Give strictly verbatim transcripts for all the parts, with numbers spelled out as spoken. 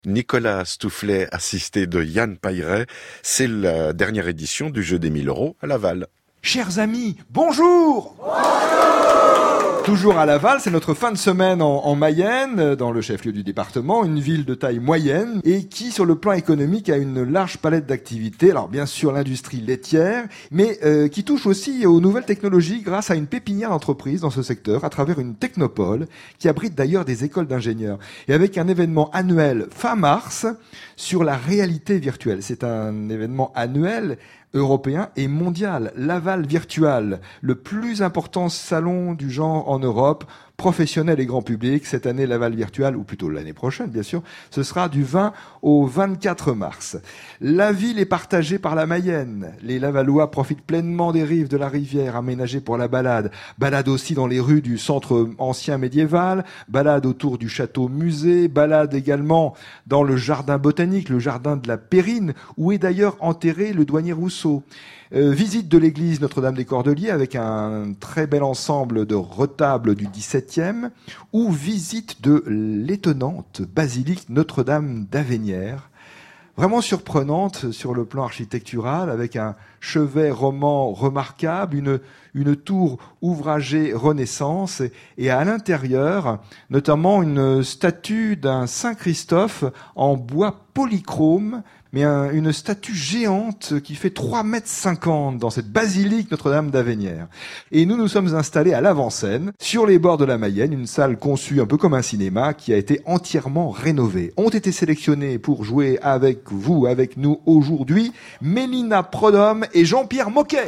Nicolas Stoufflet, assisté de Yann Pailleret. C'est la dernière édition du jeu des mille euros à Laval. Chers amis, bonjour! Bonjour! Toujours à Laval, c'est notre fin de semaine en, en Mayenne, dans le chef-lieu du département, une ville de taille moyenne et qui, sur le plan économique, a une large palette d'activités. Alors bien sûr l'industrie laitière, mais euh, qui touche aussi aux nouvelles technologies grâce à une pépinière d'entreprises dans ce secteur, à travers une technopole qui abrite d'ailleurs des écoles d'ingénieurs. Et avec un événement annuel fin mars sur la réalité virtuelle. C'est un événement annuel européen et mondial, Laval Virtual, le plus important salon du genre en Europe, professionnel et grand public. Cette année, Laval Virtual, ou plutôt l'année prochaine, bien sûr, ce sera du vingt au vingt-quatre mars. La ville est partagée par la Mayenne. Les Lavallois profitent pleinement des rives de la rivière aménagées pour la balade. Balade aussi dans les rues du centre ancien médiéval, balade autour du château musée, balade également dans le jardin botanique, le jardin de la Périne, où est d'ailleurs enterré le douanier Rousseau. Euh, visite de l'église Notre-Dame des Cordeliers avec un très bel ensemble de retables du dix-septième, ou visite de l'étonnante basilique Notre-Dame d'Avennières, vraiment surprenante sur le plan architectural, avec un chevet roman remarquable, une, une tour ouvragée Renaissance, et, et à l'intérieur, notamment une statue d'un Saint-Christophe en bois polychrome, mais un, une statue géante qui fait trois mètres cinquante dans cette basilique Notre-Dame d'Avennières. Et nous nous sommes installés à l'avant-scène, sur les bords de la Mayenne, une salle conçue un peu comme un cinéma qui a été entièrement rénovée. Ont été sélectionnés pour jouer avec vous, avec nous aujourd'hui, Mélina Prodhomme et Jean-Pierre Moquet.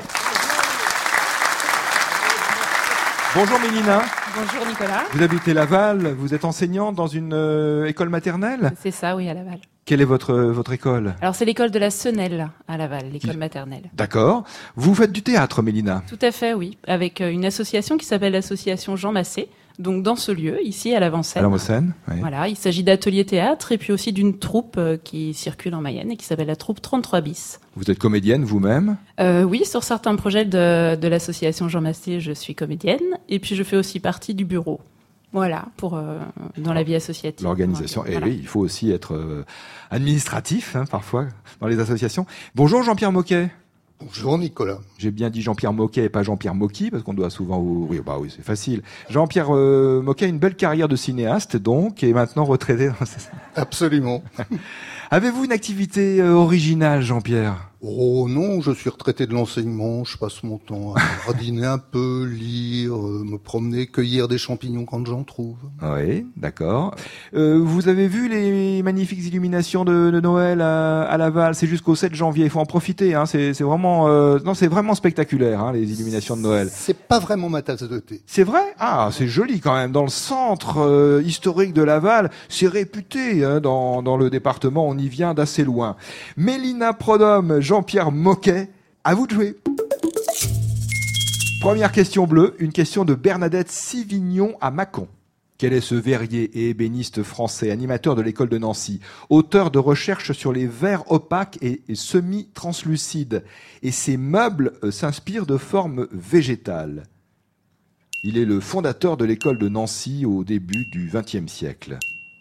Bonjour Mélina. Bonjour Nicolas. Vous habitez Laval, vous êtes enseignante dans une euh, école maternelle ? C'est ça, oui, à Laval. Quelle est votre, votre école ? Alors c'est l'école de la Senelle à Laval, l'école maternelle. D'accord. Vous faites du théâtre, Mélina ? Tout à fait, oui. Avec une association qui s'appelle l'association Jean Massé. Donc dans ce lieu, ici à l'Avant-Scène. À l'Avant-Scène, oui. Voilà, il s'agit d'ateliers théâtre et puis aussi d'une troupe qui circule en Mayenne et qui s'appelle la troupe trente-trois bis. Vous êtes comédienne vous-même ? euh, Oui, sur certains projets de, de l'association Jean Massé, je suis comédienne. Et puis je fais aussi partie du bureau. Voilà, pour euh, dans la vie associative. L'organisation. Et voilà. oui, il faut aussi être euh, administratif, hein, parfois, dans les associations. Bonjour Jean-Pierre Moquet. Bonjour Nicolas. J'ai bien dit Jean-Pierre Moquet et pas Jean-Pierre Mocky, parce qu'on doit souvent... Oui, bah oui, c'est facile. Jean-Pierre euh, Moquet a une belle carrière de cinéaste, donc, et maintenant retraité. Absolument. Avez-vous une activité euh, originale, Jean-Pierre ? Oh non, je suis retraité de l'enseignement, je passe mon temps à jardiner un peu, lire, euh, me promener, cueillir des champignons quand j'en trouve. Oui, d'accord. Euh, vous avez vu les magnifiques illuminations de, de Noël à, à Laval ? C'est jusqu'au sept janvier, il faut en profiter. Hein. C'est, c'est vraiment, euh, non, c'est vraiment spectaculaire, hein, les illuminations de Noël. C'est pas vraiment ma tasse de thé. C'est vrai ? Ah, c'est joli quand même. Dans le centre euh, historique de Laval, c'est réputé hein, dans, dans le département. On y vient d'assez loin. Mélina Prodhomme, Jean-Pierre Moquet, à vous de jouer. Première question bleue, une question de Bernadette Sivignon à Mâcon. Quel est ce verrier et ébéniste français, animateur de l'école de Nancy, auteur de recherches sur les verres opaques et, et semi-translucides, et ses meubles euh, s'inspirent de formes végétales. Il est le fondateur de l'école de Nancy au début du vingtième siècle.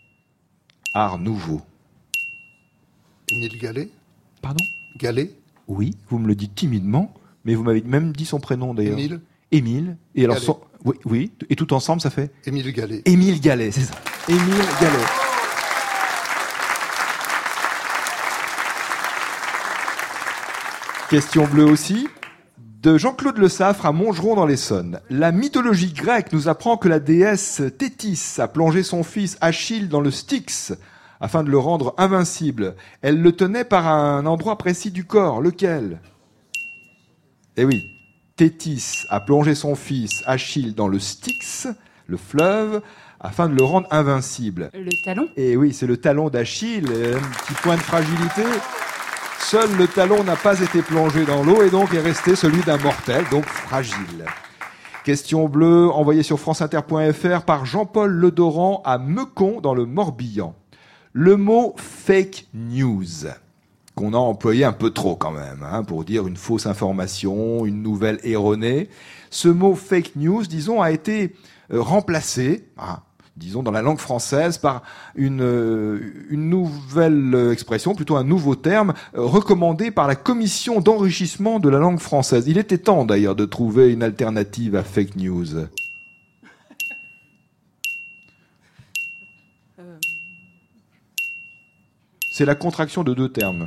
Art nouveau. Émile Gallet ? Pardon ? Gallet ? Oui, vous me le dites timidement, mais vous m'avez même dit son prénom d'ailleurs. Émile ? Émile. Et alors, Gallet. son... oui, oui, et tout ensemble, ça fait Émile Gallet. Émile Gallet, c'est ça. Émile Gallet. Question bleue aussi, de Jean-Claude Le Saffre à Montgeron dans l'Essonne. La mythologie grecque nous apprend que la déesse Thétis a plongé son fils Achille dans le Styx afin de le rendre invincible. Elle le tenait par un endroit précis du corps. Lequel ? Eh oui, Thétis a plongé son fils Achille dans le Styx, le fleuve, afin de le rendre invincible. Le talon ? Et oui, c'est le talon d'Achille, un petit point de fragilité. Seul le talon n'a pas été plongé dans l'eau et donc est resté celui d'un mortel, donc fragile. Question bleue envoyée sur franceinter point f r par Jean-Paul Ledoran à Meucon dans le Morbihan. Le mot fake news, qu'on a employé un peu trop quand même, hein, pour dire une fausse information, une nouvelle erronée. Ce mot fake news, disons, a été euh, remplacé, hein, disons, dans la langue française par une, une nouvelle expression, plutôt un nouveau terme, recommandé par la Commission d'enrichissement de la langue française. Il était temps, d'ailleurs, de trouver une alternative à fake news. C'est la contraction de deux termes.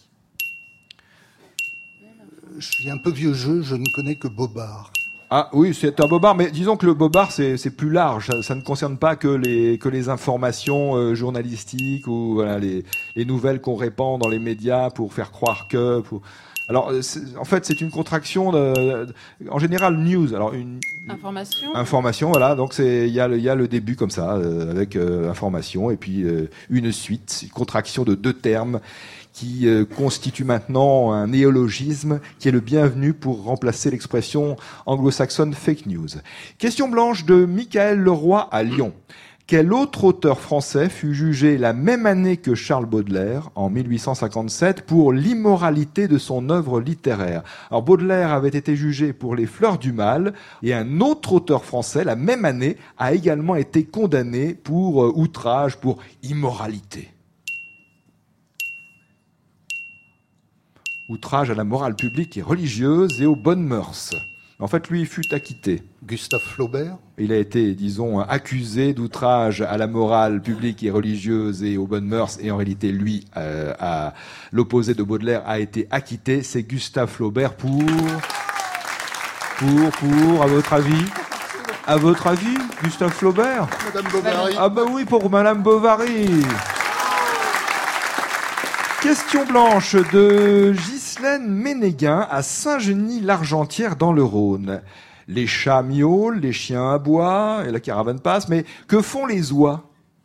Je suis un peu vieux jeu, je ne connais que Bobard. Ah oui, c'est un bobard, mais disons que le bobard, c'est, c'est plus large. Ça, ça ne concerne pas que les, que les informations euh, journalistiques ou voilà, les, les nouvelles qu'on répand dans les médias pour faire croire que... Pour... Alors, c'est, en fait, c'est une contraction de, de, en général, news. Alors, une information. Information, voilà. Donc, c'est il y a le, il y a le début comme ça, euh, avec euh, information, et puis euh, une suite, une contraction de deux termes qui euh, constitue maintenant un néologisme qui est le bienvenu pour remplacer l'expression anglo-saxonne fake news. Question blanche de Michael Leroy à Lyon. Quel autre auteur français fut jugé la même année que Charles Baudelaire, en mille huit cent cinquante-sept, pour l'immoralité de son œuvre littéraire? Alors Baudelaire avait été jugé pour Les Fleurs du Mal, et un autre auteur français, la même année, a également été condamné pour euh, outrage, pour immoralité. Outrage à la morale publique et religieuse et aux bonnes mœurs. En fait, lui, il fut acquitté. Gustave Flaubert. Il a été, disons, accusé d'outrage à la morale publique et religieuse et aux bonnes mœurs. Et en réalité, lui, euh, à l'opposé de Baudelaire, a été acquitté. C'est Gustave Flaubert pour... Pour, pour, à votre avis À votre avis, Gustave Flaubert? Madame Bovary. Ah bah oui, pour Madame Bovary. Question blanche de Ghislaine Ménéguin à Saint-Genis-l'Argentière dans le Rhône. Les chats miaulent, les chiens aboient et la caravane passe, mais que font les oies?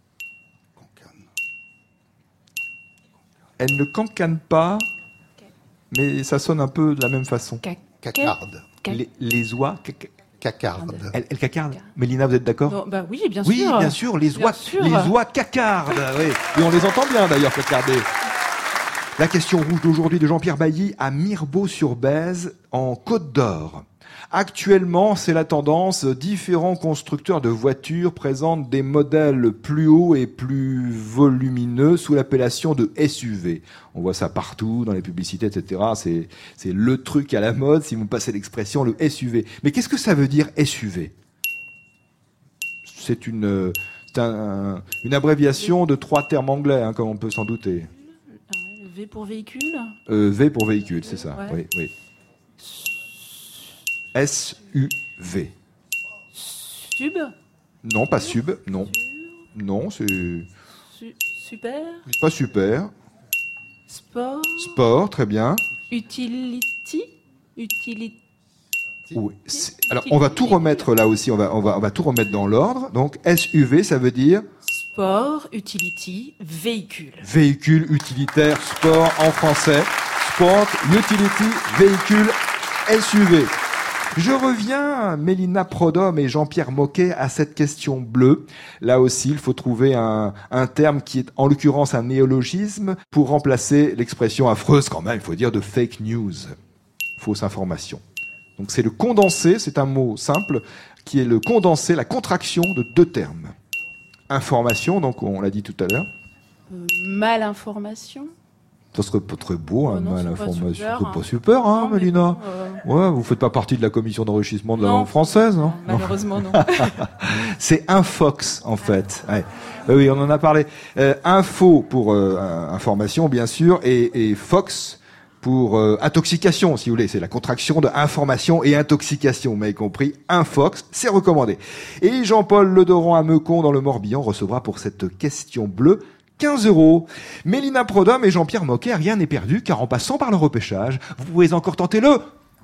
Elles ne cancanent pas, mais ça sonne un peu de la même façon. Cacarde. Les, les oies cac- Cacarde. elles, elles cacardent. Mélina, vous êtes d'accord? Non, bah oui, bien Oui, sûr. bien sûr, les Bien oies, sûr. les oies cacardent. Oui. Et on les entend bien d'ailleurs cacarder. La question rouge d'aujourd'hui de Jean-Pierre Bailly à Mirebeau-sur-Bèze, en Côte d'Or. Actuellement, c'est la tendance. Différents constructeurs de voitures présentent des modèles plus hauts et plus volumineux sous l'appellation de S U V. On voit ça partout, dans les publicités, et cetera. C'est, c'est le truc à la mode, si vous me passez l'expression, le S U V. Mais qu'est-ce que ça veut dire S U V? C'est une, c'est un, une abréviation de trois termes anglais, hein, comme on peut s'en douter. V pour véhicule. Euh, V pour véhicule, c'est ça. Ouais. Oui, oui. S U V. Sub. Non, pas sub, non. Non, c'est Su- super. pas super. Sport. Sport, très bien. Utility. Utility. Oui. c'est- Alors, on va tout remettre là aussi, on va, on va, on va tout remettre dans l'ordre. Donc, S U V, ça veut dire Sport, utility, véhicule. véhicule utilitaire, sport en français. Sport, utility, véhicule, S U V. Je reviens, Mélina Prodhomme et Jean-Pierre Moquet, à cette question bleue. Là aussi, il faut trouver un, un terme qui est en l'occurrence un néologisme pour remplacer l'expression affreuse quand même, il faut dire, de fake news. Fausse information. Donc c'est le condensé, c'est un mot simple, qui est le condensé, la contraction de deux termes. Information, donc on l'a dit tout à l'heure. Euh, malinformation. Ça serait pas très beau, Oh hein, non, mal c'est pas information. super, C'est hein. pas super, hein, Non, mais Mélina? bon, euh, Ouais, vous faites pas partie de la commission d'enrichissement de la Non. langue française, non? Non. malheureusement, non. C'est infox, en fait. Ouais. Euh, Oui, on en a parlé. Euh, info pour euh, information, bien sûr, et, et fox pour euh, intoxication, si vous voulez. C'est la contraction de information et intoxication. Vous m'avez compris. Infox, c'est recommandé. Et Jean-Paul Ledoran à Meucon, dans le Morbihan, recevra pour cette question bleue quinze euros. Mélina Prodhomme et Jean-Pierre Moquet, rien n'est perdu, car en passant par le repêchage, vous pouvez encore tenter le...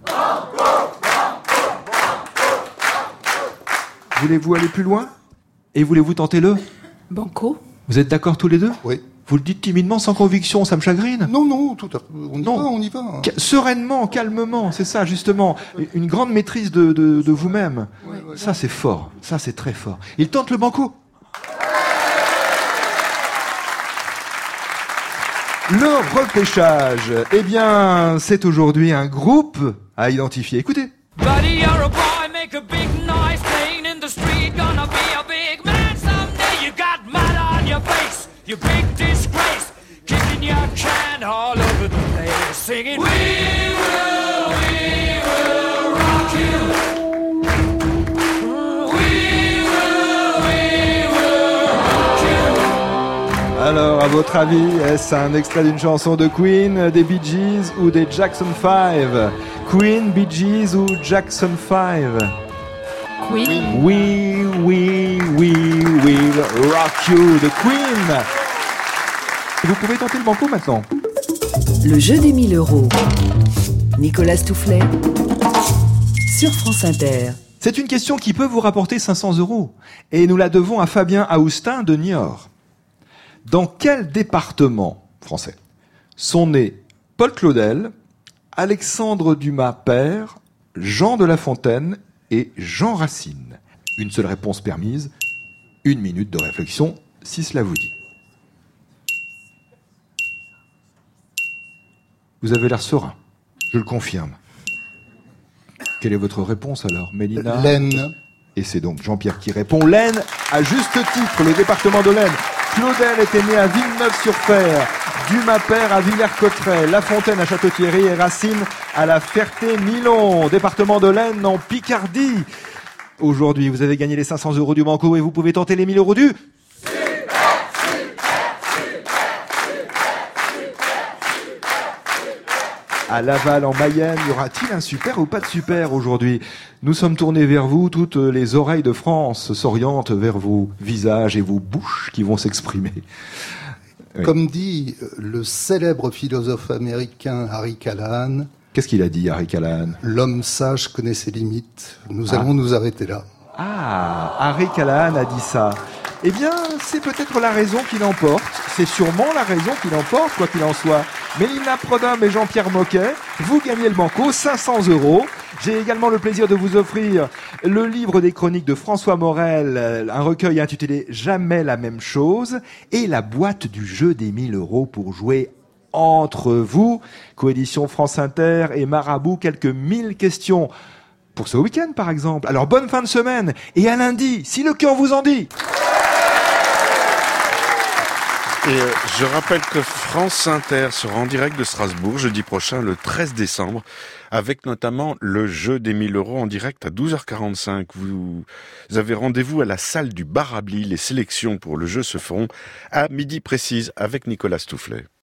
Voulez-vous aller plus loin? Et voulez-vous tenter le... Banco. Vous êtes d'accord tous les deux? Oui. Vous le dites timidement, sans conviction, ça me chagrine. Non, non, tout à fait. On y Non. va, on y va. Ca- Sereinement, calmement, c'est ça, justement. Une grande maîtrise de, de, de vous-même. Ouais, ouais. Ça, c'est fort. Ça, c'est très fort. Il tente le banco. Le repêchage, eh bien, c'est aujourd'hui un groupe à identifier. Écoutez. Buddy, you're a boy, make a big noise, playing in the street, gonna be a big man someday. singing. We will, we will rock you. We will, we will rock you. Alors, à votre avis, est-ce un extrait d'une chanson de Queen, des Bee Gees ou des Jackson five? Queen, Bee Gees ou Jackson five? Queen. We, we, we will rock you, the Queen. Vous pouvez tenter le banco maintenant. Le jeu des mille euros. Nicolas Toufflet sur France Inter. C'est une question qui peut vous rapporter cinq cents euros. Et nous la devons à Fabien Aoustin de Niort. Dans quel département français sont nés Paul Claudel, Alexandre Dumas père, Jean de La Fontaine et Jean Racine? Une seule réponse permise. Une minute de réflexion, si cela vous dit. Vous avez l'air serein, je le confirme. Quelle est votre réponse alors, Mélina? L'Aisne. Et c'est donc Jean-Pierre qui répond. L'Aisne, à juste titre, le département de l'Aisne. Claudel était né à Villeneuve-sur-Fer, Dumas père à Villers-Cotterêts, La Fontaine à Château-Thierry et Racine à la Ferté-Milon, département de l'Aisne en Picardie. Aujourd'hui, vous avez gagné les cinq cents euros du banco et vous pouvez tenter les mille euros du... À Laval, en Mayenne, y aura-t-il un super ou pas de super aujourd'hui? Nous sommes tournés vers vous, toutes les oreilles de France s'orientent vers vos visages et vos bouches qui vont s'exprimer. Oui. Comme dit le célèbre philosophe américain Harry Callahan, qu'est-ce qu'il a dit, Harry Callahan? L'homme sage connaît ses limites. Nous Ah. allons nous arrêter là. Ah, Harry Callahan a dit ça. Eh bien, c'est peut-être la raison qui l'emporte. C'est sûrement la raison qui l'emporte, quoi qu'il en soit. Mélina Prodhomme et Jean-Pierre Moquet, vous gagnez le banco, cinq cents euros. J'ai également le plaisir de vous offrir le livre des chroniques de François Morel, un recueil intitulé Jamais la même chose, et la boîte du jeu des mille euros pour jouer entre vous. Coédition France Inter et Marabout, quelques mille questions pour ce week-end, par exemple. Alors, bonne fin de semaine. Et à lundi, si le cœur vous en dit. Et euh, je rappelle que France Inter sera en direct de Strasbourg jeudi prochain, le treize décembre, avec notamment le jeu des mille euros en direct à douze heures quarante-cinq. Vous avez rendez-vous à la salle du Barabli. Les sélections pour le jeu se feront à midi précise avec Nicolas Toufflet.